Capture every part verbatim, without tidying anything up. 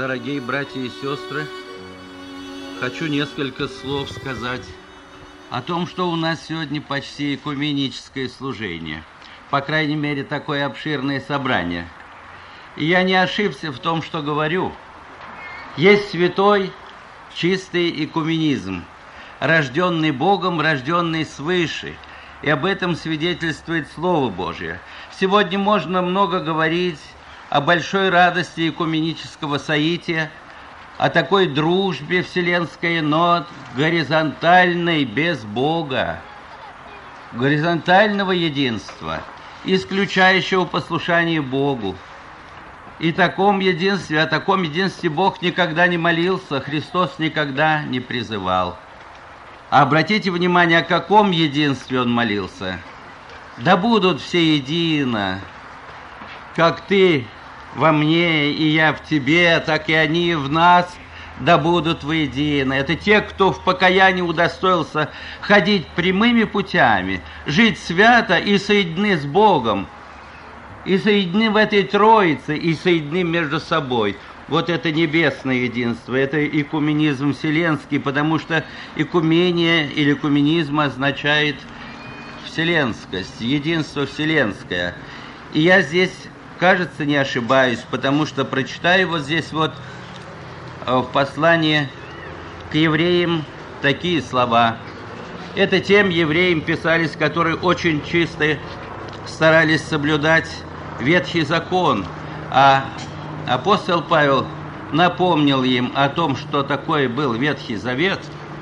Дорогие братья и сестры, хочу несколько слов сказать о том, что у нас сегодня почти экуменическое служение. По крайней мере, такое обширное собрание. И я не ошибся в том, что говорю. Есть святой, чистый экуменизм, рожденный Богом, рожденный свыше. И об этом свидетельствует Слово Божие. Сегодня можно много говорить о большой радости экуменического соития, о такой дружбе вселенской, но горизонтальной, без Бога, горизонтального единства, исключающего послушание Богу. И таком единстве, о таком единстве Бог никогда не молился, Христос никогда не призывал. А обратите внимание, о каком единстве Он молился. «Да будут все едино, как Ты во мне, и я в Тебе, так и они в нас, да будут воедино». Это те, кто в покаянии удостоился ходить прямыми путями, жить свято и соединены с Богом, и соединены в этой Троице, и соединены между собой. Вот это небесное единство, это экуменизм вселенский, потому что экумения или экуменизм означает вселенскость, единство вселенское. И я здесь, кажется, не ошибаюсь, потому что прочитаю вот здесь вот в послании к евреям такие слова. Это тем евреям писались, которые очень чисто старались соблюдать Ветхий Закон, а апостол Павел напомнил им о том, что такое был Ветхий Завет,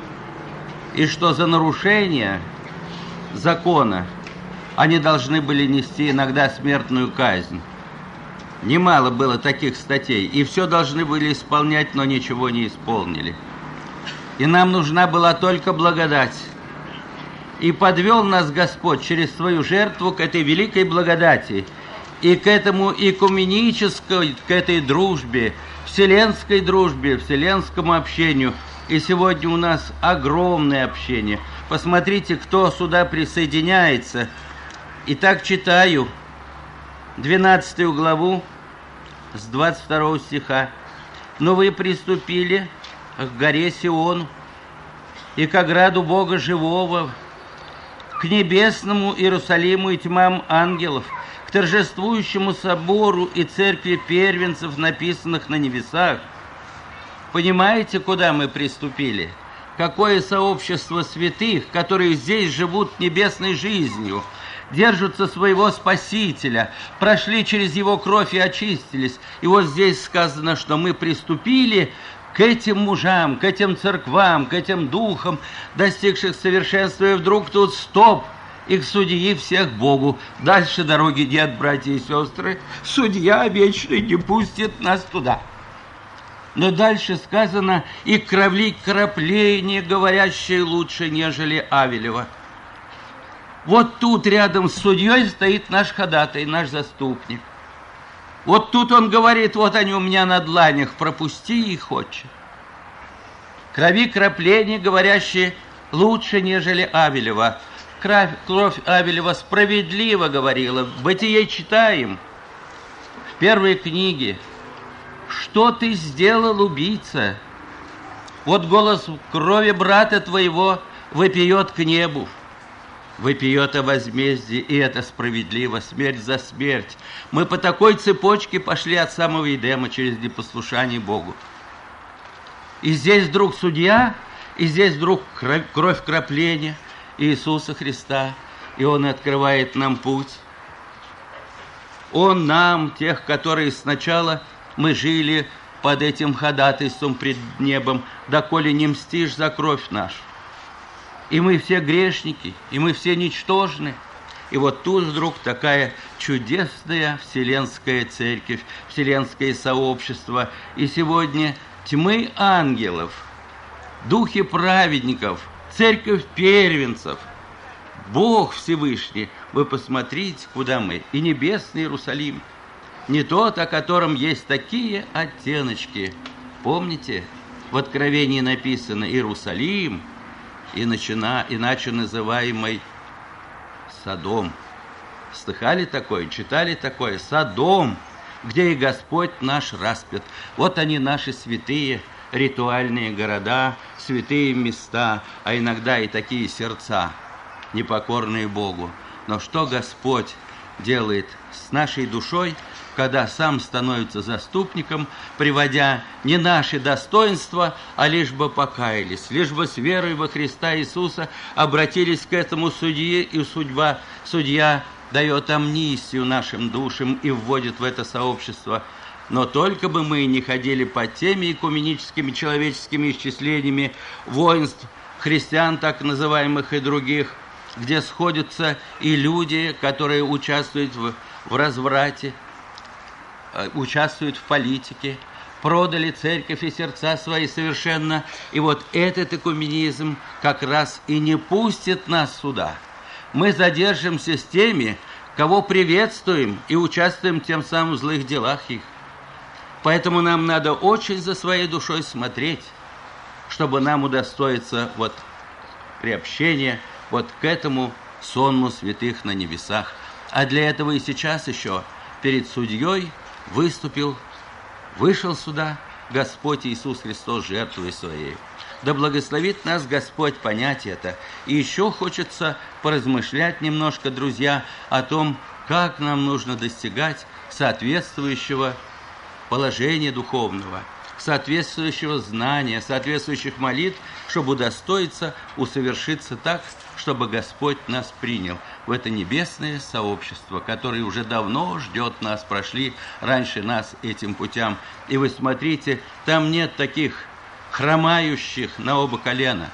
и что за нарушение закона они должны были нести иногда смертную казнь. Немало было таких статей, и все должны были исполнять, но ничего не исполнили. И нам нужна была только благодать. И подвел нас Господь через свою жертву к этой великой благодати и к этому экуменической, к этой дружбе, вселенской дружбе, вселенскому общению. И сегодня у нас огромное общение. Посмотрите, кто сюда присоединяется. Итак, читаю двенадцатую главу с двадцать второго стиха. «Но вы приступили к горе Сиону и к ограду Бога живого, к небесному Иерусалиму и тьмам ангелов, к торжествующему собору и церкви первенцев, написанных на небесах». Понимаете, куда мы приступили? Какое сообщество святых, которые здесь живут небесной жизнью, держатся своего Спасителя, прошли через Его кровь и очистились. И вот здесь сказано, что мы приступили к этим мужам, к этим церквам, к этим духам, достигших совершенства, и вдруг тут стоп, и к судьи всех Богу. Дальше дороги нет, братья и сестры, судья вечный не пустит нас туда. Но дальше сказано, и кровли крапление, говорящее лучше, нежели Авелева. Вот тут рядом с судьей стоит наш ходатай, наш заступник. Вот тут он говорит, вот они у меня на дланях, пропусти их, отче. Крови крапление, говорящее лучше, нежели Авелева. Кровь, кровь Авелева справедливо говорила. В Бытие читаем, в первой книге. «Что ты сделал, убийца? Вот голос крови брата твоего вопиет к небу». Вопиет о возмездии, и это справедливо, смерть за смерть. Мы по такой цепочке пошли от самого Эдема через непослушание Богу. И здесь вдруг судья, и здесь вдруг кровь, кровь крапления Иисуса Христа, и Он открывает нам путь. Он нам, тех, которые сначала мы жили под этим ходатайством пред небом, доколе не мстишь за кровь нашу. И мы все грешники, и мы все ничтожны. И вот тут вдруг такая чудесная вселенская церковь, вселенское сообщество. И сегодня тьмы ангелов, духи праведников, церковь первенцев, Бог Всевышний. Вы посмотрите, куда мы. И небесный Иерусалим. Не тот, о котором есть такие оттеночки. Помните, в Откровении написано Иерусалим, и начина, иначе называемый Содом. Слыхали такое, читали такое? Содом. где и Господь наш распят. Вот они, наши святые ритуальные города, святые места, а иногда и такие сердца, непокорные Богу. Но что Господь делает с нашей душой, когда сам становится заступником, приводя не наши достоинства, а лишь бы покаялись, лишь бы с верой во Христа Иисуса обратились к этому судье, и судьба, судья дает амнистию нашим душам и вводит в это сообщество. Но только бы мы не ходили под теми экуменическими человеческими исчислениями воинств, христиан так называемых и других, где сходятся и люди, которые участвуют в, в разврате, участвуют в политике, продали церковь и сердца свои совершенно. И вот этот экуменизм как раз и не пустит нас сюда. Мы задержимся с теми, кого приветствуем и участвуем тем самым в злых делах их. Поэтому нам надо очень за своей душой смотреть, чтобы нам удостоиться вот приобщения вот к этому сонму святых на небесах. А для этого и сейчас еще перед судьей выступил, вышел сюда Господь Иисус Христос жертвой своей. Да благословит нас Господь понять это. И еще хочется поразмышлять немножко, друзья, о том, как нам нужно достигать соответствующего положения духовного, соответствующего знания, соответствующих молитв, чтобы удостоиться усовершиться так, чтобы Господь нас принял в это небесное сообщество, которое уже давно ждет нас, прошли раньше нас этим путям. И вы смотрите, там нет таких хромающих на оба колена.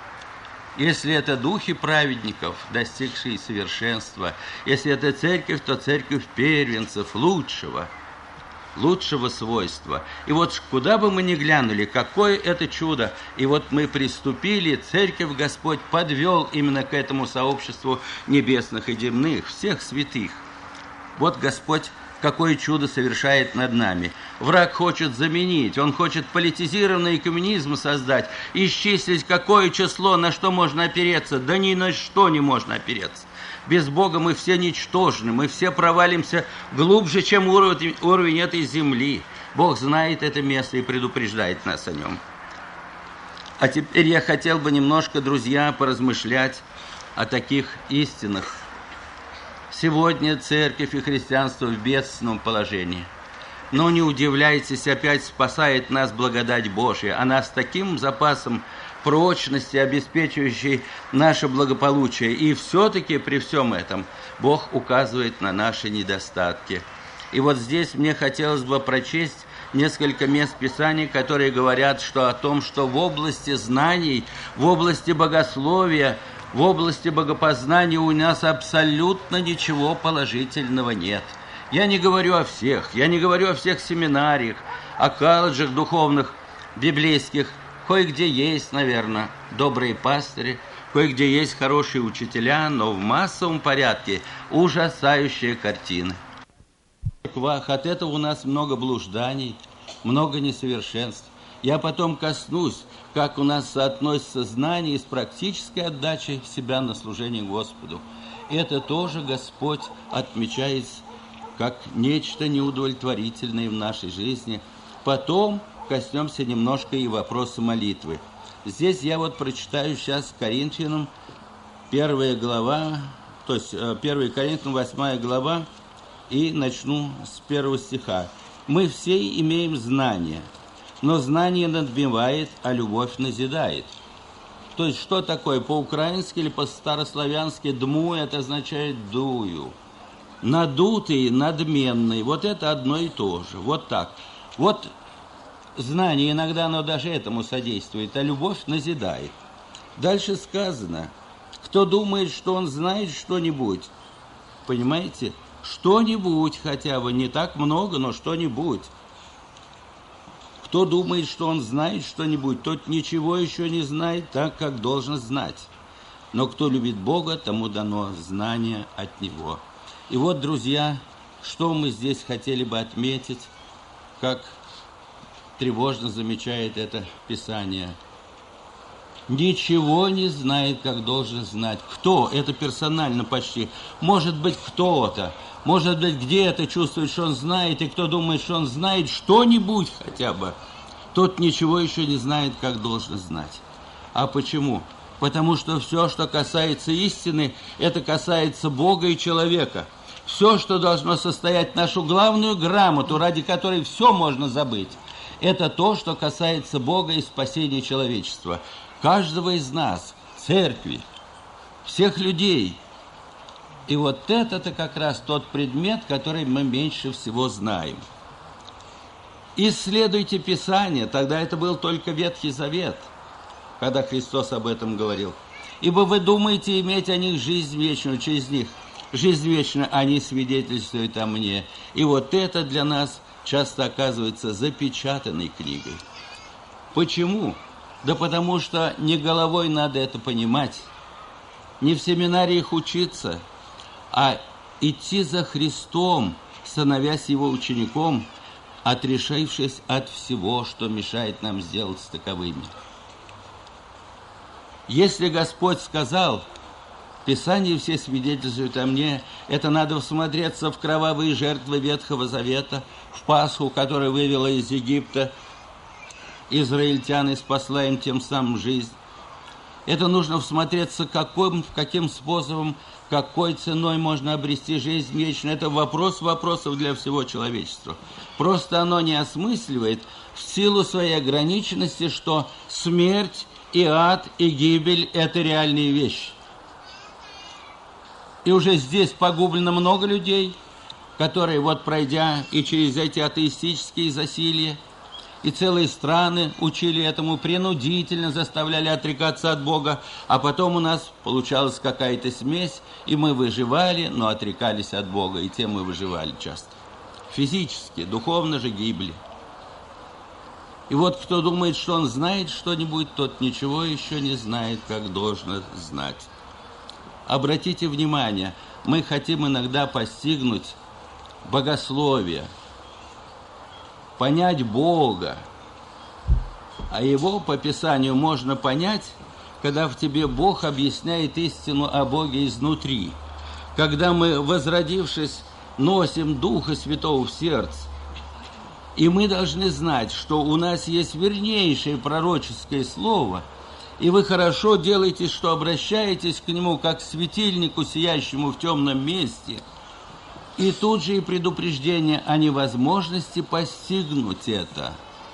Если это духи праведников, достигшие совершенства, если это церковь, то церковь первенцев, лучшего, лучшего свойства. И вот куда бы мы ни глянули, какое это чудо. И вот мы приступили, церковь Господь подвел именно к этому сообществу небесных и земных, всех святых. Вот Господь какое чудо совершает над нами. Враг хочет заменить, он хочет политизированный коммунизм создать, исчислить какое число, на что можно опереться. Да ни на что не можно опереться. Без Бога мы все ничтожны, мы все провалимся глубже, чем уровень, уровень этой земли. Бог знает это место и предупреждает нас о нем. А теперь я хотел бы немножко, друзья, поразмышлять о таких истинах. Сегодня церковь и христианство в бедственном положении. Но не удивляйтесь, опять спасает нас благодать Божья. Она с таким запасом прочности, обеспечивающей наше благополучие. И все-таки при всем этом Бог указывает на наши недостатки. И вот здесь мне хотелось бы прочесть несколько мест Писания, которые говорят что о том, что в области знаний, в области богословия, в области богопознания у нас абсолютно ничего положительного нет. Я не говорю о всех, я не говорю о всех семинариях, о колледжах духовных, библейских. Кое-где есть, наверное, добрые пастыри, кое-где есть хорошие учителя, но в массовом порядке ужасающая картина. От этого у нас много блужданий, много несовершенств. Я потом коснусь, как у нас соотносится знание с практической отдачей себя на служение Господу. Это тоже Господь отмечает как нечто неудовлетворительное в нашей жизни. Потом коснемся немножко и вопроса молитвы. Здесь я вот прочитаю сейчас Коринфянам первая глава, то есть первое Коринфянам восьмая глава, и начну с первого стиха. «Мы все имеем знание, но знание надбивает, а любовь назидает». То есть что такое? По-украински или по-старославянски «дму» это означает «дую». Надутый, надменный, вот это одно и то же. Вот так. Вот знание, иногда оно даже этому содействует, а любовь назидает. Дальше сказано, кто думает, что он знает что-нибудь, понимаете, что-нибудь хотя бы, не так много, но что-нибудь. Кто думает, что он знает что-нибудь, тот ничего еще не знает так, как должен знать. Но кто любит Бога, тому дано знание от Него. И вот, друзья, что мы здесь хотели бы отметить, как тревожно замечает это Писание. ничего не знает, как должен знать. Кто? Это персонально почти. Может быть, кто-то. Может быть, где-то чувствует, что он знает, и кто думает, что он знает что-нибудь хотя бы, тот ничего еще не знает, как должен знать. А почему? Потому что все, что касается истины, это касается Бога и человека. Все, что должно состоять нашу главную грамоту, ради которой все можно забыть, это то, что касается Бога и спасения человечества. Каждого из нас, церкви, всех людей. И вот это-то как раз тот предмет, который мы меньше всего знаем. Исследуйте Писание, тогда это был только Ветхий Завет, когда Христос об этом говорил. Ибо вы думаете иметь о них жизнь вечную, через них. Жизнь вечная, они свидетельствуют о мне. И вот это для нас часто оказывается запечатанной книгой. Почему? Да потому что не головой надо это понимать, не в семинариях учиться, а идти за Христом, становясь Его учеником, отрешившись от всего, что мешает нам сделать таковыми. Если Господь сказал, Писание все свидетельствуют о мне, это надо всмотреться в кровавые жертвы Ветхого Завета, в Пасху, которая вывела из Египта израильтян и спасла им тем самым жизнь. Это нужно всмотреться, каким, каким способом, какой ценой можно обрести жизнь вечную. Это вопрос вопросов для всего человечества. Просто оно не осмысливает в силу своей ограниченности, что смерть и ад, и гибель – это реальные вещи. И уже здесь погублено много людей, которые, вот пройдя и через эти атеистические засилья, и целые страны учили этому, принудительно заставляли отрекаться от Бога, а потом у нас получалась какая-то смесь, и мы выживали, но отрекались от Бога, и тем мы выживали часто. Физически, духовно же гибли. И вот кто думает, что он знает что-нибудь, тот ничего еще не знает, как должно знать. Обратите внимание, мы хотим иногда постигнуть богословие, понять Бога, а Его по Писанию можно понять, когда в тебе Бог объясняет истину о Боге изнутри, когда мы, возродившись, носим Духа Святого в сердце. И мы должны знать, что у нас есть вернейшее пророческое слово, и вы хорошо делаете, что обращаетесь к нему, как к светильнику, сиящему в темном месте. И тут же и предупреждение о невозможности постигнуть это.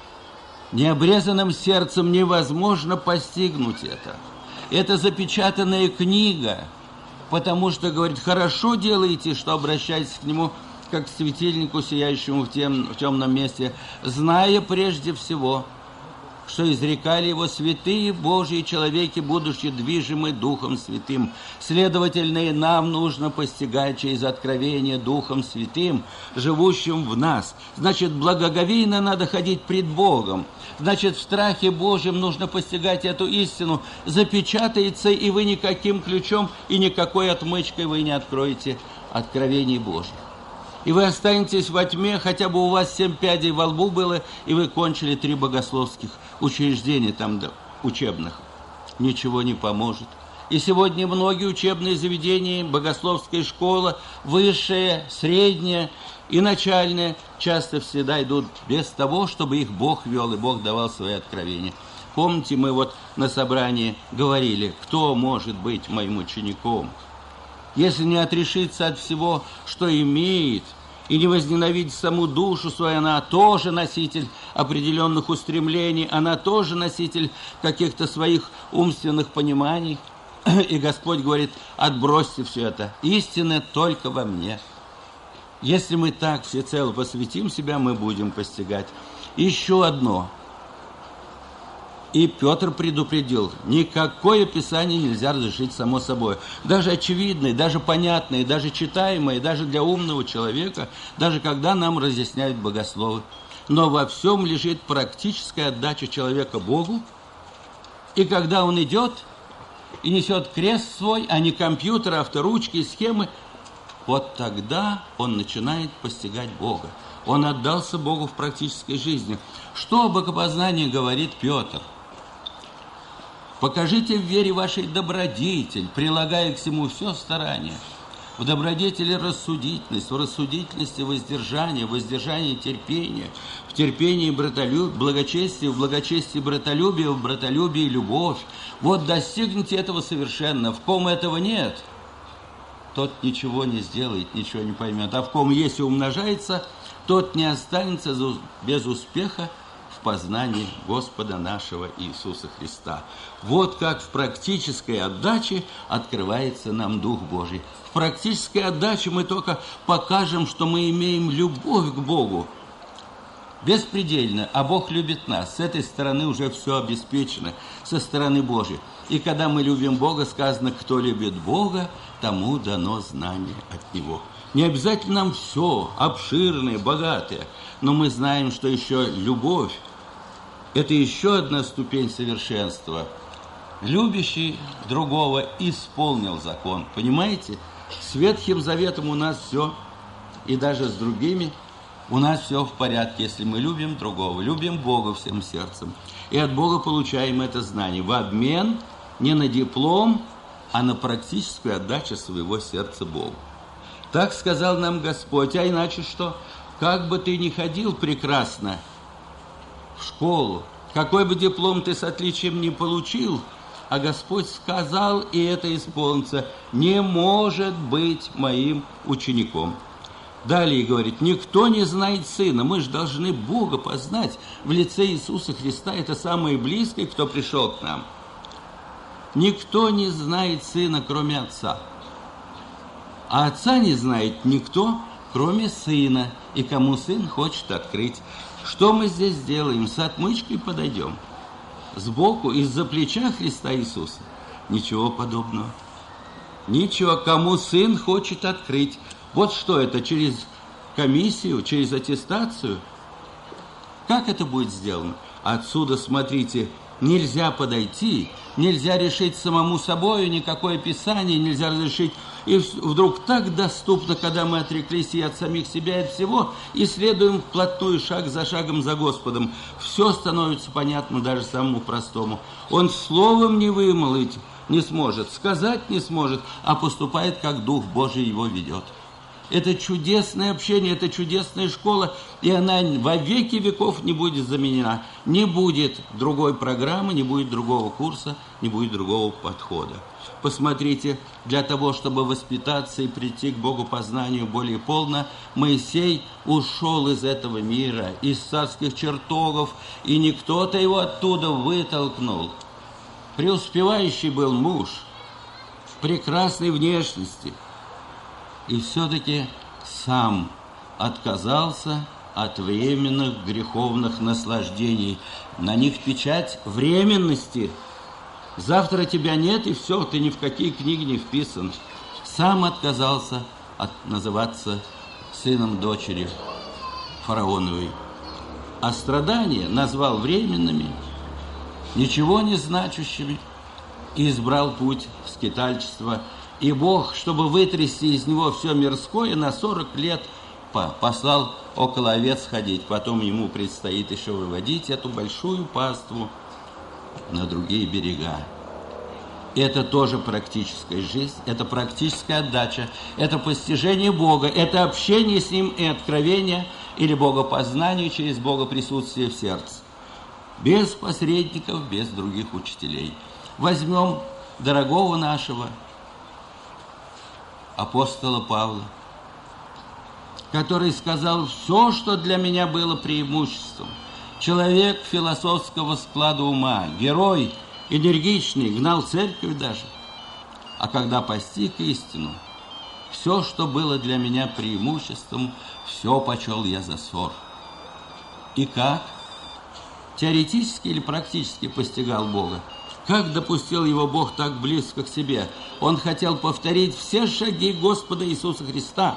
Необрезанным сердцем невозможно постигнуть это. Это запечатанная книга, потому что, говорит, хорошо делаете, что обращаетесь к нему, как к светильнику, сияющему в, тем, в темном месте, зная прежде всего, что изрекали его святые Божьи человеки, будучи движимы Духом Святым. Следовательно, и нам нужно постигать через откровение Духом Святым, живущим в нас. Значит, благоговейно надо ходить пред Богом. Значит, в страхе Божьем нужно постигать эту истину. Запечатается, и вы никаким ключом и никакой отмычкой вы не откроете откровений Божьих. И вы останетесь во тьме, хотя бы у вас семь пядей во лбу было, и вы кончили три богословских учреждения там, да, учебных. Ничего не поможет. И сегодня многие учебные заведения, богословская школа, высшая, средняя и начальная, часто всегда идут без того, чтобы их Бог вел, и Бог давал свои откровения. Помните, мы вот на собрании говорили, кто может быть моим учеником? Если не отрешиться от всего, что имеет, и не возненавидеть саму душу свою, она тоже носитель определенных устремлений, она тоже носитель каких-то своих умственных пониманий. И Господь говорит, отбросьте все это, истина только во мне. Если мы так всецело посвятим себя, мы будем постигать. Еще одно. И Петр предупредил, никакое Писание нельзя разрешить само собой. Даже очевидное, даже понятное, даже читаемое, даже для умного человека, даже когда нам разъясняют богословы. Но во всем лежит практическая отдача человека Богу. И когда он идет и несет крест свой, а не компьютер, авторучки и схемы, вот тогда он начинает постигать Бога. Он отдался Богу в практической жизни. Что о богопознании говорит Петр? Покажите в вере вашей добродетель, прилагая к всему все старание. В добродетели рассудительность, в рассудительности воздержание, в воздержании терпение, в терпении братолюбие, благочестие, в благочестии братолюбие, в братолюбии любовь. Вот достигните этого совершенно. В ком этого нет, тот ничего не сделает, ничего не поймет. А в ком есть и умножается, тот не останется без успеха в познании Господа нашего Иисуса Христа. Вот как в практической отдаче открывается нам Дух Божий. В практической отдаче мы только покажем, что мы имеем любовь к Богу. Беспредельно, а Бог любит нас. С этой стороны уже все обеспечено, со стороны Божьей. И когда мы любим Бога, сказано, кто любит Бога, тому дано знание от Него. Не обязательно нам все обширное, богатое, но мы знаем, что еще любовь – это еще одна ступень совершенства. Любящий другого исполнил закон. Понимаете? С Ветхим Заветом у нас все, и даже с другими у нас все в порядке, если мы любим другого, любим Бога всем сердцем. И от Бога получаем это знание в обмен не на диплом, а на практическую отдачу своего сердца Богу. Так сказал нам Господь, а иначе что? Как бы ты ни ходил прекрасно в школу, какой бы диплом ты с отличием не получил, а Господь сказал, и это исполнится, не может быть моим учеником. Далее говорит, никто не знает Сына. Мы же должны Бога познать в лице Иисуса Христа. Это самое близкое, кто пришел к нам. Никто не знает Сына, кроме Отца. А Отца не знает никто, кроме Сына. И кому Сын хочет открыть. Что мы здесь делаем? С отмычкой подойдем. Сбоку, из-за плеча Христа Иисуса. Ничего подобного. Ничего, кому Сын хочет открыть. Вот что это, через комиссию, через аттестацию? Как это будет сделано? Отсюда, смотрите, нельзя подойти, нельзя решить самому собою, никакое Писание нельзя разрешить. И вдруг так доступно, когда мы отреклись и от самих себя, и от всего, и следуем вплотную, шаг за шагом за Господом. Все становится понятно даже самому простому. Он словом не вымолвить не сможет, сказать не сможет, а поступает, как Дух Божий его ведет. Это чудесное общение, это чудесная школа, и она во веки веков не будет заменена. Не будет другой программы, не будет другого курса, не будет другого подхода. Посмотрите, для того, чтобы воспитаться и прийти к Богу познанию более полно, Моисей ушел из этого мира, из царских чертогов, и не кто-то его оттуда вытолкнул. Преуспевающий был муж, в прекрасной внешности, и все-таки сам отказался от временных греховных наслаждений. На них печать временности. Завтра тебя нет, и все, ты ни в какие книги не вписан. Сам отказался от называться сыном дочери фараоновой. А страдания назвал временными, ничего не значащими, и избрал путь в скитальчество. И Бог, чтобы вытрясти из него все мирское, на сорок лет послал около овец ходить. Потом ему предстоит еще выводить эту большую паству на другие берега. Это тоже практическая жизнь, это практическая отдача, это постижение Бога, это общение с Ним и откровение или богопознание через богоприсутствие в сердце. Без посредников, без других учителей. Возьмем дорогого нашего апостола Павла, который сказал, все, что для меня было преимуществом. Человек философского склада ума, герой, энергичный, гнал церковь даже. А когда постиг истину, все, что было для меня преимуществом, все почел я за ссор. И как? Теоретически или практически постигал Бога? Как допустил его Бог так близко к себе? Он хотел повторить все шаги Господа Иисуса Христа.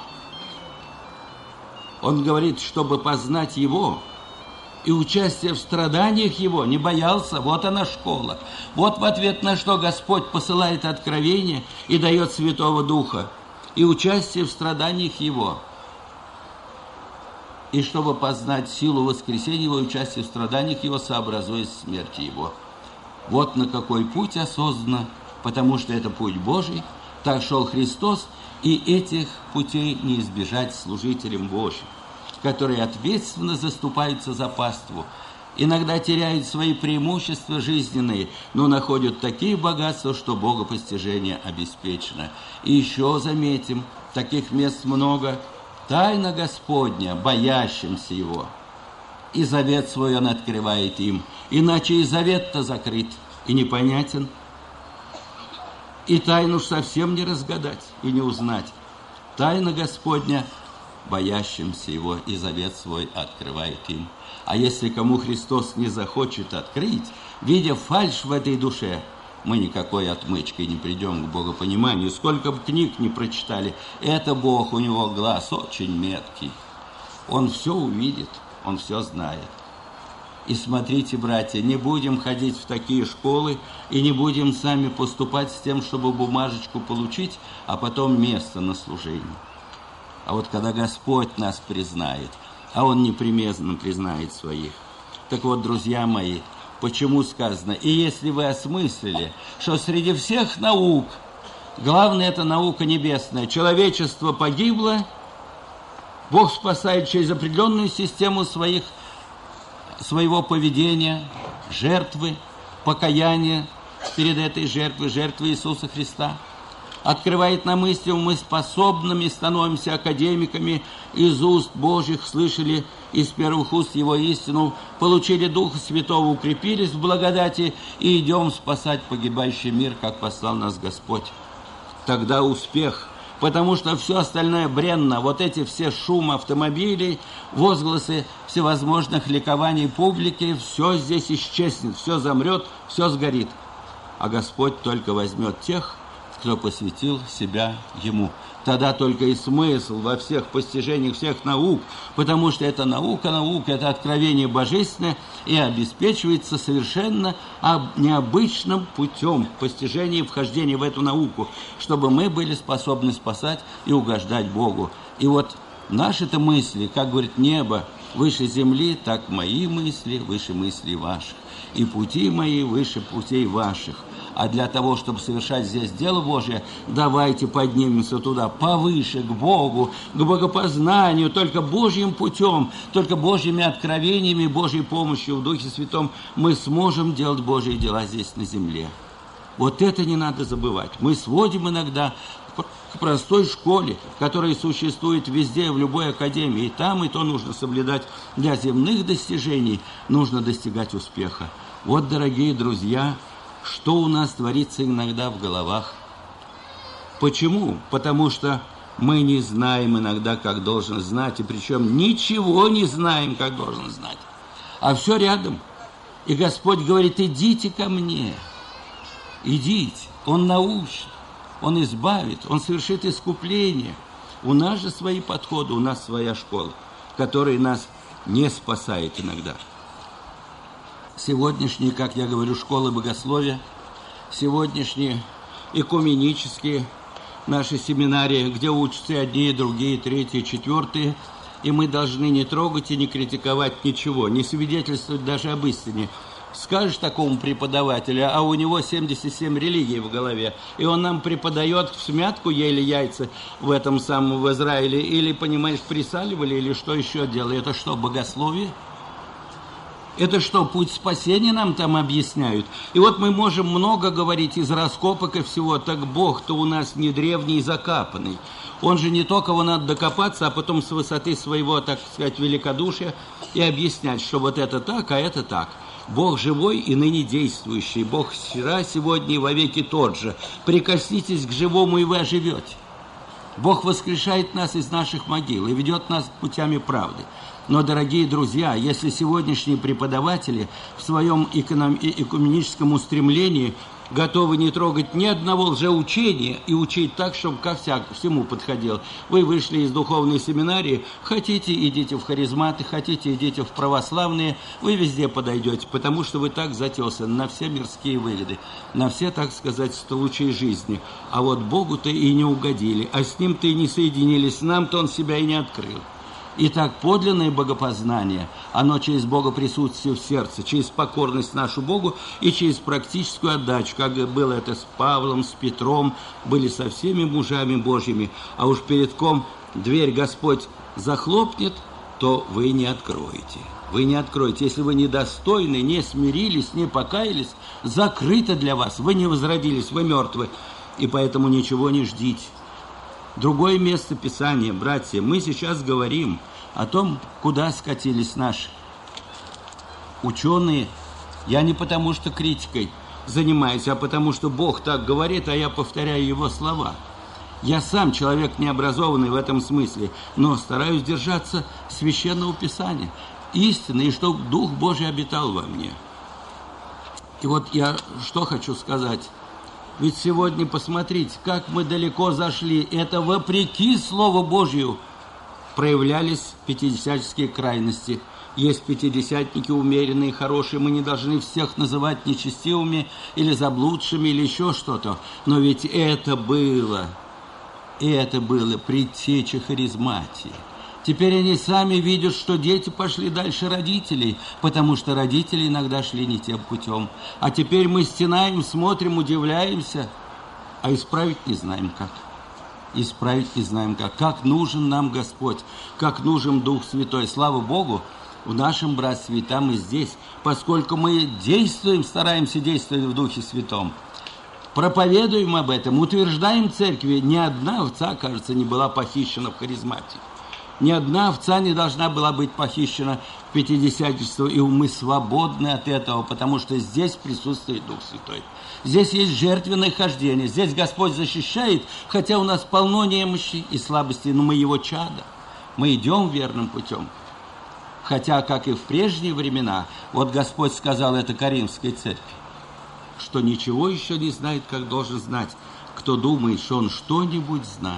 Он говорит, чтобы познать Его и участие в страданиях Его, не боялся. Вот она школа. Вот в ответ на что Господь посылает откровение и дает Святого Духа. И участие в страданиях Его. И чтобы познать силу воскресения Его и участие в страданиях Его, сообразуясь смерти Его. Вот на какой путь осознанно, потому что это путь Божий, так шел Христос, и этих путей не избежать служителям Божьим, которые ответственно заступаются за паству, иногда теряют свои преимущества жизненные, но находят такие богатства, что богопостижение обеспечено. И еще заметим, таких мест много, тайна Господня, боящимся Его. И завет свой Он открывает им, иначе и завет-то закрыт и непонятен. И тайну ж совсем не разгадать и не узнать. Тайна Господня, боящимся Его, и завет свой открывает им. А если кому Христос не захочет открыть, видя фальшь в этой душе, мы никакой отмычкой не придем к богопониманию. Сколько бы книг не прочитали, это Бог, у него глаз очень меткий. Он все увидит, он все знает. И смотрите, братья, не будем ходить в такие школы и не будем сами поступать с тем, чтобы бумажечку получить, а потом место на служении. А вот когда Господь нас признает, а Он непременно признает своих. Так вот, друзья мои, почему сказано, и если вы осмыслили, что среди всех наук, главное это наука небесная, человечество погибло, Бог спасает через определенную систему своих, своего поведения, жертвы, покаяния перед этой жертвой, жертвой Иисуса Христа. Открывает нам истину, мы способными становимся академиками, из уст Божьих слышали из первых уст Его истину, получили Духа Святого, укрепились в благодати и идем спасать погибающий мир, как послал нас Господь. Тогда успех, потому что все остальное бренно, вот эти все шумы автомобилей, возгласы всевозможных ликований публики, все здесь исчезнет, все замрет, все сгорит. А Господь только возьмет тех, кто посвятил себя Ему. Тогда только и смысл во всех постижениях всех наук, потому что это наука, наука, это откровение божественное, и обеспечивается совершенно необычным путем постижения и вхождения в эту науку, чтобы мы были способны спасать и угождать Богу. И вот наши-то мысли, как говорит небо, выше земли, так мои мысли выше мыслей ваших, и пути мои выше путей ваших. А для того, чтобы совершать здесь дело Божие, давайте поднимемся туда, повыше, к Богу, к богопознанию, только Божьим путем, только Божьими откровениями, Божьей помощью в Духе Святом мы сможем делать Божьи дела здесь на земле. Вот это не надо забывать. Мы сводим иногда к простой школе, которая существует везде, в любой академии. И там, и то нужно соблюдать. Для земных достижений нужно достигать успеха. Вот, дорогие друзья, что у нас творится иногда в головах. Почему? Потому что мы не знаем иногда, как должен знать, и причем ничего не знаем, как должен знать. А все рядом. И Господь говорит, идите ко мне. Идите. Он научит, Он избавит, Он совершит искупление. У нас же свои подходы, у нас своя школа, которая нас не спасает иногда. Сегодняшние, как я говорю, школы богословия, сегодняшние экуменические наши семинарии, где учатся одни, другие, третьи, четвертые, и мы должны не трогать и не критиковать ничего, не свидетельствовать даже об истине. Скажешь такому преподавателю, а у него семьдесят семь религий в голове, и он нам преподает в смятку ели яйца в этом самом в Израиле, или, понимаешь, присаливали, или что еще делали. Это что, богословие? Это что, путь спасения нам там объясняют? И вот мы можем много говорить из раскопок и всего, так Бог-то у нас не древний и закапанный. Он же не только его надо докопаться, а потом с высоты своего, так сказать, великодушия и объяснять, что вот это так, а это так. Бог живой и ныне действующий, Бог вчера, сегодня и вовеки тот же. Прикоснитесь к живому, и вы оживете. Бог воскрешает нас из наших могил и ведет нас путями правды. Но, дорогие друзья, если сегодняшние преподаватели в своем эконом... экуменическом устремлении готовы не трогать ни одного лжеучения и учить так, чтобы ко всему подходил. Вы вышли из духовной семинарии, хотите, идите в харизматы, хотите, идите в православные, вы везде подойдете, потому что вы так затесаны на все мирские выгоды, на все, так сказать, случаи жизни. А вот Богу-то и не угодили, а с Ним-то и не соединились, нам-то Он себя и не открыл. Итак, подлинное богопознание, оно через богоприсутствие в сердце, через покорность нашу Богу и через практическую отдачу, как было это с Павлом, с Петром, были со всеми мужами Божьими. А уж перед ком дверь Господь захлопнет, то вы не откроете. Вы не откроете. Если вы недостойны, не смирились, не покаялись, закрыто для вас. Вы не возродились, вы мертвы. И поэтому ничего не ждите. Другое место Писания, братья, мы сейчас говорим о том, куда скатились наши ученые. Я не потому, что критикой занимаюсь, а потому, что Бог так говорит, а я повторяю Его слова. Я сам человек необразованный в этом смысле, но стараюсь держаться Священного Писания, истины, и чтобы Дух Божий обитал во мне. И вот я что хочу сказать. Ведь сегодня, посмотрите, как мы далеко зашли. Это вопреки Слову Божию проявлялись пятидесятнические крайности. Есть пятидесятники умеренные, хорошие. Мы не должны всех называть нечестивыми или заблудшими, или еще что-то. Но ведь это было, это было предтеча харизматии. Теперь они сами видят, что дети пошли дальше родителей, потому что родители иногда шли не тем путем. А теперь мы стенаем, смотрим, удивляемся, а исправить не знаем как. Исправить не знаем как. Как нужен нам Господь, как нужен Дух Святой. Слава Богу, в нашем братстве и там, и здесь, поскольку мы действуем, стараемся действовать в Духе Святом. Проповедуем об этом, утверждаем церкви. Ни одна овца, кажется, не была похищена в харизматии. Ни одна овца не должна была быть похищена в пятидесятничество, и мы свободны от этого, потому что здесь присутствует Дух Святой. Здесь есть жертвенное хождение, здесь Господь защищает, хотя у нас полно немощи и слабостей, но мы Его чада, мы идем верным путем. Хотя, как и в прежние времена, вот Господь сказал это Коринфской церкви, что ничего еще не знает, как должен знать, кто думает, что он что-нибудь знает.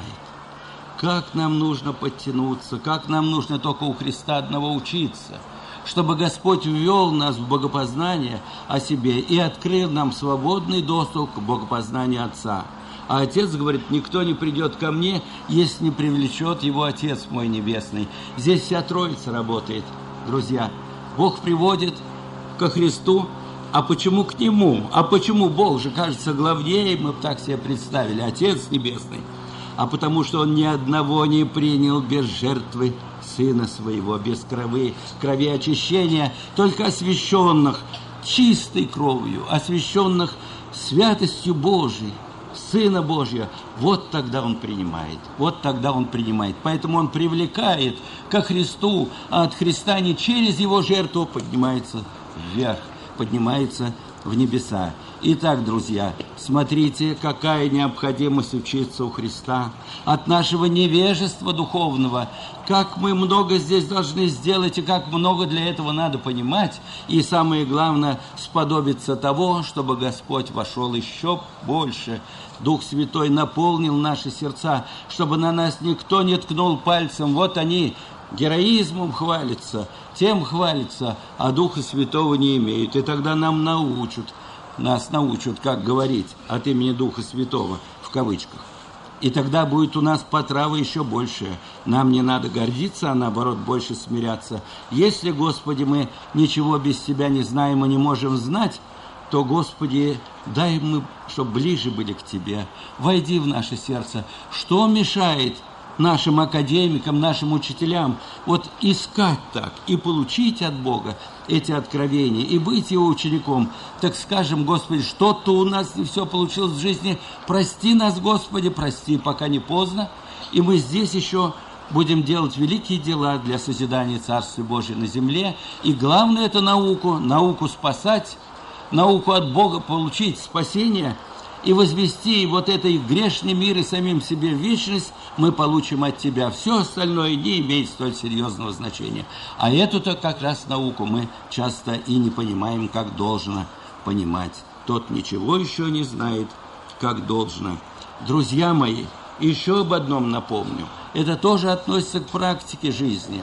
Как нам нужно подтянуться, как нам нужно только у Христа одного учиться, чтобы Господь ввел нас в богопознание о себе и открыл нам свободный доступ к богопознанию Отца. А Отец говорит, никто не придет ко мне, если не привлечет его Отец мой Небесный. Здесь вся Троица работает, друзья. Бог приводит ко Христу. А почему к Нему? А почему Бог же кажется главнее, мы бы так себе представили, Отец Небесный? А потому что Он ни одного не принял без жертвы Сына Своего, без крови, крови очищения, только освященных чистой кровью, освященных святостью Божией, Сына Божия. Вот тогда Он принимает, вот тогда Он принимает. Поэтому Он привлекает ко Христу, а от Христа не через Его жертву поднимается вверх, поднимается в небеса. Итак, друзья, смотрите, какая необходимость учиться у Христа. От нашего невежества духовного, как мы много здесь должны сделать, и как много для этого надо понимать. И самое главное, сподобиться того, чтобы Господь вошел еще больше. Дух Святой наполнил наши сердца, чтобы на нас никто не ткнул пальцем. Вот они героизмом хвалятся, тем хвалятся, а Духа Святого не имеют. И тогда нам научат, нас научат, как говорить от имени Духа Святого, в кавычках. И тогда будет у нас потрава еще большая. Нам не надо гордиться, а наоборот больше смиряться. Если, Господи, мы ничего без Тебя не знаем и не можем знать, то, Господи, дай мы, чтобы ближе были к Тебе. Войди в наше сердце. Что мешает нашим академикам, нашим учителям вот искать так и получить от Бога эти откровения и быть Его учеником? Так скажем, Господи, что-то у нас не все получилось в жизни. Прости нас, Господи, прости, пока не поздно. И мы здесь еще будем делать великие дела для созидания Царства Божия на земле. И главное, это науку, науку спасать, науку от Бога получить спасение и возвести вот этой грешный мир и самим себе в вечность мы получим от Тебя. Все остальное не имеет столь серьезного значения. А эту-то как раз науку мы часто и не понимаем, как должно понимать. Тот ничего еще не знает, как должно. Друзья мои, еще об одном напомню. Это тоже относится к практике жизни.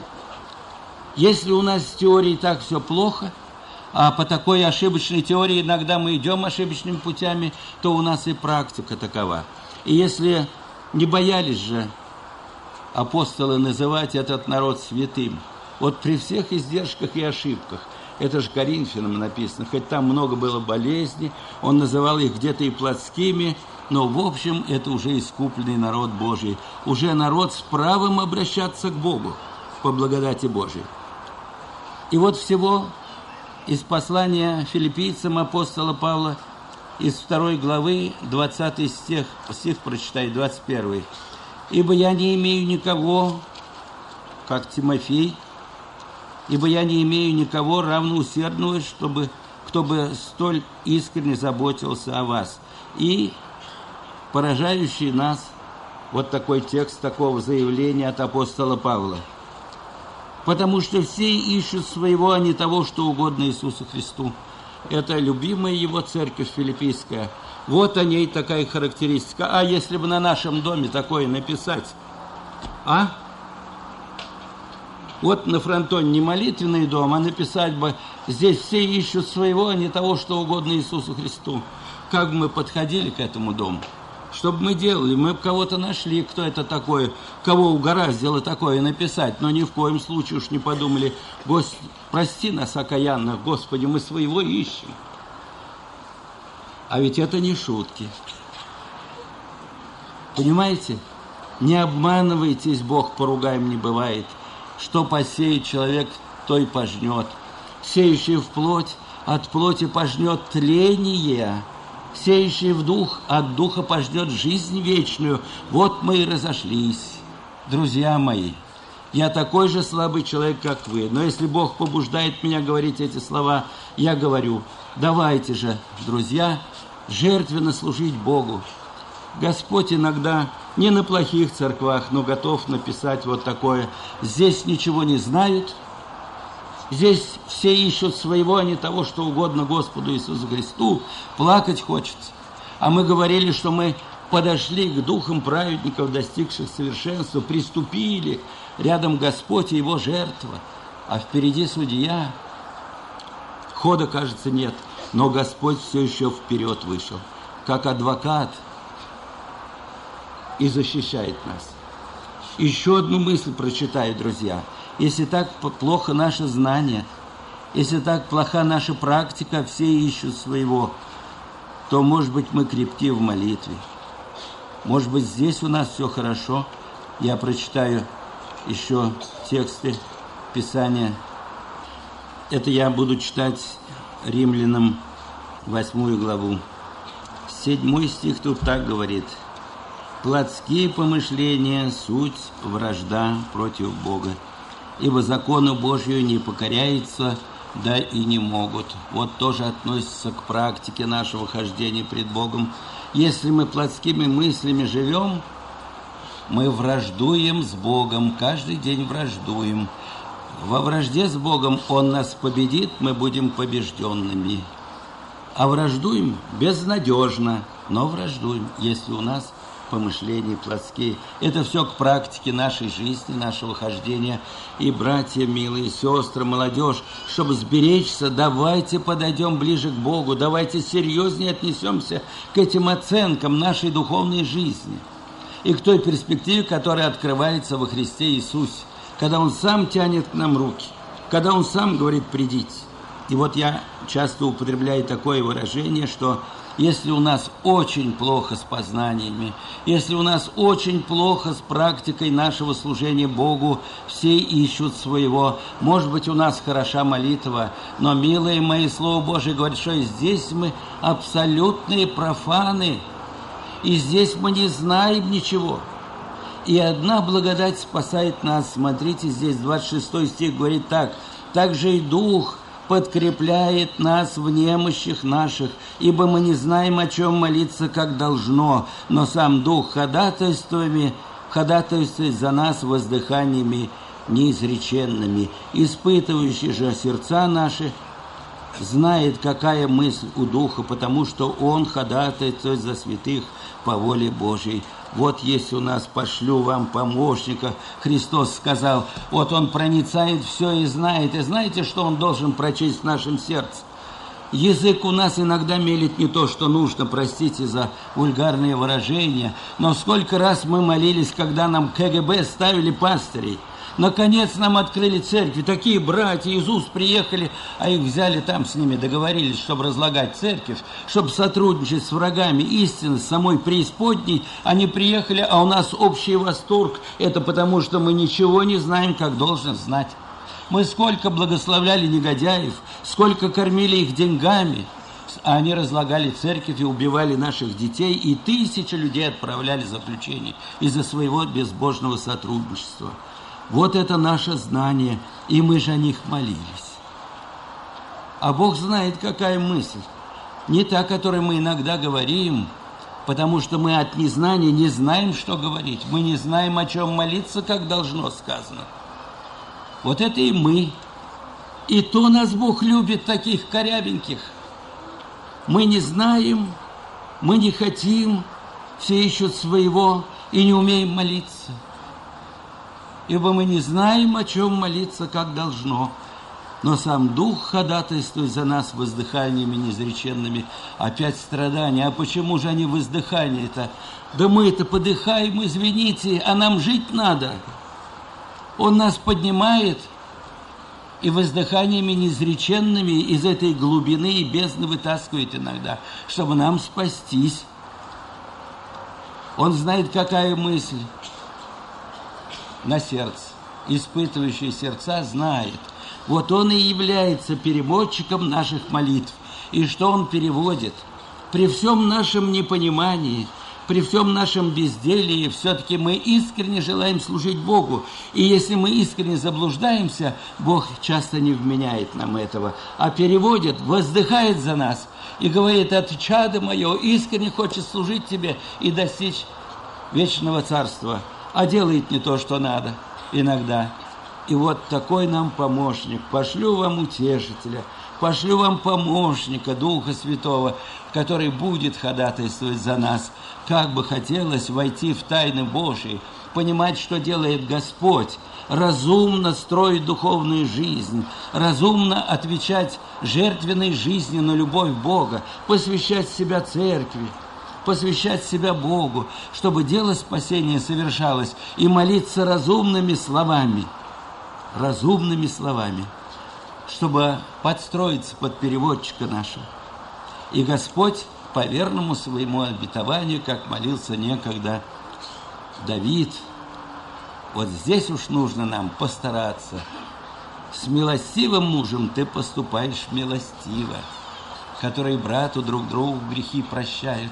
Если у нас с теорией так все плохо, а по такой ошибочной теории иногда мы идем ошибочными путями, то у нас и практика такова. И если не боялись же апостолы называть этот народ святым. Вот при всех издержках и ошибках, это же Коринфянам написано, хоть там много было болезней, он называл их где-то и плотскими, но в общем это уже искупленный народ Божий, уже народ с правом обращаться к Богу по благодати Божией. И вот всего из послания филиппийцам апостола Павла, из второй главы, двадцатый стих, стих прочитай, двадцать первый. «Ибо я не имею никого, как Тимофей, ибо я не имею никого равноусердного, чтобы, кто бы столь искренне заботился о вас». И поражающий нас вот такой текст такого заявления от апостола Павла. «Потому что все ищут своего, а не того, что угодно Иисусу Христу». Это любимая его церковь филиппийская. Вот о ней такая характеристика. А если бы на нашем доме такое написать? А? Вот на фронтоне не молитвенный дом, а написать бы: здесь все ищут своего, а не того, что угодно Иисусу Христу. Как бы мы подходили к этому дому? Что бы мы делали? Мы бы кого-то нашли, кто это такой, кого угораздило такое написать, но ни в коем случае уж не подумали: Господи, прости нас, окаянных, Господи, мы своего ищем. А ведь это не шутки. Понимаете? Не обманывайтесь, Бог поругаем не бывает. Что посеет человек, то и пожнет. Сеющий в плоть, от плоти пожнет тление. Сеющий в дух, от духа пожнет жизнь вечную. Вот мы и разошлись. Друзья мои, я такой же слабый человек, как вы. Но если Бог побуждает меня говорить эти слова, я говорю: давайте же, друзья, жертвенно служить Богу. Господь иногда не на плохих церквах, но готов написать вот такое: здесь ничего не знают, здесь все ищут своего, а не того, что угодно Господу Иисусу Христу. Плакать хочется. А мы говорили, что мы подошли к духам праведников, достигших совершенства, приступили. Рядом Господь и Его жертва, а впереди судья. Хода, кажется, нет, но Господь все еще вперед вышел, как адвокат, и защищает нас. Еще одну мысль прочитаю, друзья. Если так плохо наше знание, если так плоха наша практика, все ищут своего, то, может быть, мы крепки в молитве. Может быть, здесь у нас все хорошо. Я прочитаю еще тексты Писания. Это я буду читать Римлянам восьмую главу. Седьмой стих тут так говорит: «Плотские помышления – суть вражда против Бога, ибо закону Божию не покоряются, да и не могут». Вот тоже относится к практике нашего хождения пред Богом. Если мы плотскими мыслями живем, мы враждуем с Богом, каждый день враждуем. Во вражде с Богом Он нас победит, мы будем побежденными. А враждуем безнадежно, но враждуем, если у нас помышления плотские. Это все к практике нашей жизни, нашего хождения. И, братья, милые сестры, молодежь, чтобы сберечься, давайте подойдем ближе к Богу, давайте серьезнее отнесемся к этим оценкам нашей духовной жизни и к той перспективе, которая открывается во Христе Иисусе, когда Он сам тянет к нам руки, когда Он сам говорит: придите. И вот я часто употребляю такое выражение, что если у нас очень плохо с познаниями, если у нас очень плохо с практикой нашего служения Богу, все ищут своего. Может быть, у нас хороша молитва, но, милые мои, Слово Божие говорит, что здесь мы абсолютные профаны, и здесь мы не знаем ничего. И одна благодать спасает нас. Смотрите, здесь двадцать шестой стих говорит так: «Также и Дух подкрепляет нас в немощах наших, ибо мы не знаем, о чем молиться, как должно, но сам Дух ходатайствами ходатайствует за нас воздыханиями неизреченными. Испытывающий же сердца наши знает, какая мысль у Духа, потому что Он ходатайствует за святых по воле Божией». Вот есть у нас: пошлю вам помощника. Христос сказал, вот Он проницает все и знает. И знаете, что Он должен прочесть в нашем сердце? Язык у нас иногда мелет не то, что нужно, простите за вульгарные выражения, но сколько раз мы молились, когда нам ка гэ бэ ставили пастырей. Наконец нам открыли церкви, такие братья из Уз приехали, а их взяли там с ними, договорились, чтобы разлагать церковь, чтобы сотрудничать с врагами истины, с самой преисподней. Они приехали, а у нас общий восторг, это потому, что мы ничего не знаем, как должен знать. Мы сколько благословляли негодяев, сколько кормили их деньгами, а они разлагали церковь и убивали наших детей, и тысячи людей отправляли в заключение из-за своего безбожного сотрудничества. Вот это наше знание, и мы же о них молились. А Бог знает, какая мысль. Не та, о которой мы иногда говорим, потому что мы от незнания не знаем, что говорить. Мы не знаем, о чем молиться, как должно сказано. Вот это и мы. И то нас Бог любит, таких корябеньких. Мы не знаем, мы не хотим, все ищут своего и не умеем молиться. Ибо мы не знаем, о чем молиться, как должно. Но сам Дух ходатайствует за нас воздыханиями неизреченными. Опять страдания. А почему же они воздыхания-то? Да мы-то подыхаем, извините, а нам жить надо. Он нас поднимает и воздыханиями неизреченными из этой глубины и бездны вытаскивает иногда, чтобы нам спастись. Он знает, какая мысль на сердце. Испытывающий сердца знает. Вот он и является переводчиком наших молитв. И что он переводит? При всем нашем непонимании, при всем нашем безделии, все-таки мы искренне желаем служить Богу. И если мы искренне заблуждаемся, Бог часто не вменяет нам этого, а переводит, воздыхает за нас и говорит: это чадо мое искренне хочет служить тебе и достичь вечного царства, а делает не то, что надо иногда. И вот такой нам помощник. Пошлю вам утешителя, пошлю вам помощника, Духа Святого, который будет ходатайствовать за нас. Как бы хотелось войти в тайны Божьи, понимать, что делает Господь, разумно строить духовную жизнь, разумно отвечать жертвенной жизни на любовь Бога, посвящать себя церкви, посвящать себя Богу, чтобы дело спасения совершалось, и молиться разумными словами, разумными словами, чтобы подстроиться под переводчика нашего. И Господь по верному своему обетованию, как молился некогда Давид, вот здесь уж нужно нам постараться. С милостивым мужем ты поступаешь милостиво, которые брату друг другу грехи прощают.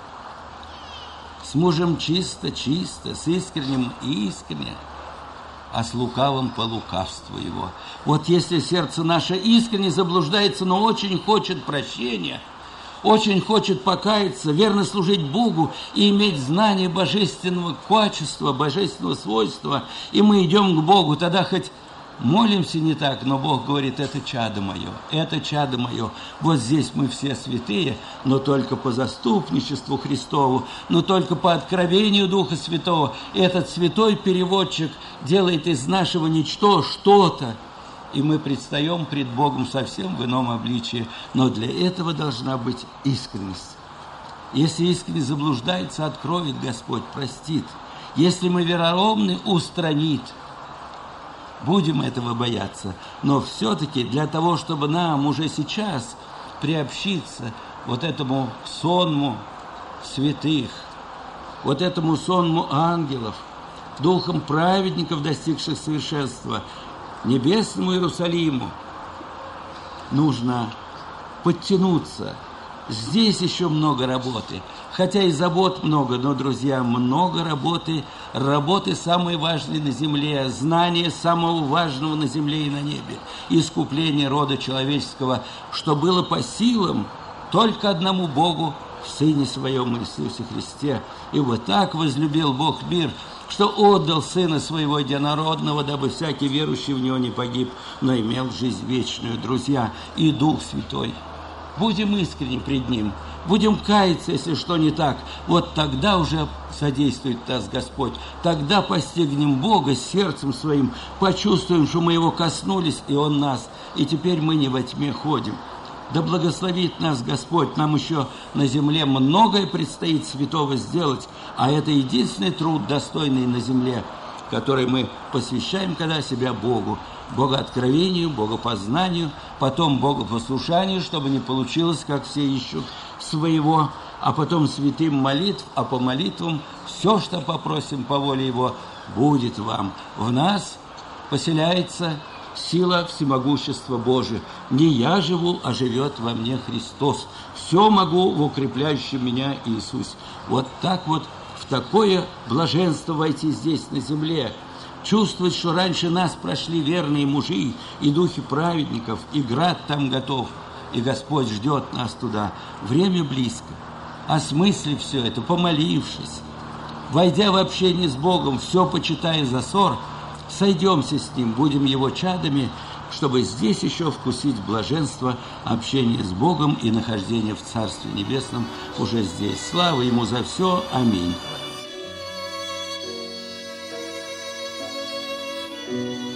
С мужем чисто, чисто, с искренним искренне, а с лукавым по лукавству его. Вот если сердце наше искренне заблуждается, но очень хочет прощения, очень хочет покаяться, верно служить Богу и иметь знание божественного качества, божественного свойства, и мы идем к Богу, тогда хоть молимся не так, но Бог говорит: это чадо мое, это чадо мое. Вот здесь мы все святые, но только по заступничеству Христову, но только по откровению Духа Святого. Этот святой переводчик делает из нашего ничто что-то, и мы предстаем пред Богом совсем в ином обличии. Но для этого должна быть искренность. Если искренне заблуждается, откроет Господь, простит. Если мы вероломны, устранит. Будем этого бояться. Но все-таки для того, чтобы нам уже сейчас приобщиться вот этому сонму святых, вот этому сонму ангелов, духом праведников, достигших совершенства, небесному Иерусалиму, нужно подтянуться. Здесь еще много работы. Хотя и забот много, но, друзья, много работы. Работы самой важной на земле, знание самого важного на земле и на небе. Искупление рода человеческого, что было по силам только одному Богу в Сыне Своем Иисусе Христе. И вот так возлюбил Бог мир, что отдал Сына Своего Единородного, дабы всякий верующий в Него не погиб, но имел жизнь вечную. Друзья, и Дух Святой. Будем искренни пред Ним, будем каяться, если что не так. Вот тогда уже содействует нас Господь. Тогда постигнем Бога сердцем своим, почувствуем, что мы Его коснулись, и Он нас. И теперь мы не во тьме ходим, Да благословит нас Господь. Нам еще на земле многое предстоит святого сделать, а это единственный труд, достойный на земле, который мы посвящаем когда себя Богу, богооткровению, богопознанию, потом богопослушанию, чтобы не получилось, как все ищут своего, а потом святым молитв, а по молитвам все, что попросим по воле Его, будет вам. В нас поселяется сила всемогущества Божия. Не я живу, а живет во мне Христос. Все могу в укрепляющем меня Иисусе. Вот так вот, в такое блаженство войти здесь, на земле. Чувствовать, что раньше нас прошли верные мужи и духи праведников, и град там готов, и Господь ждет нас туда. Время близко. Осмыслив все это, помолившись, войдя в общение с Богом, все почитая за ссор, сойдемся с Ним, будем Его чадами, чтобы здесь еще вкусить блаженство общения с Богом и нахождения в Царстве Небесном уже здесь. Слава Ему за все. Аминь.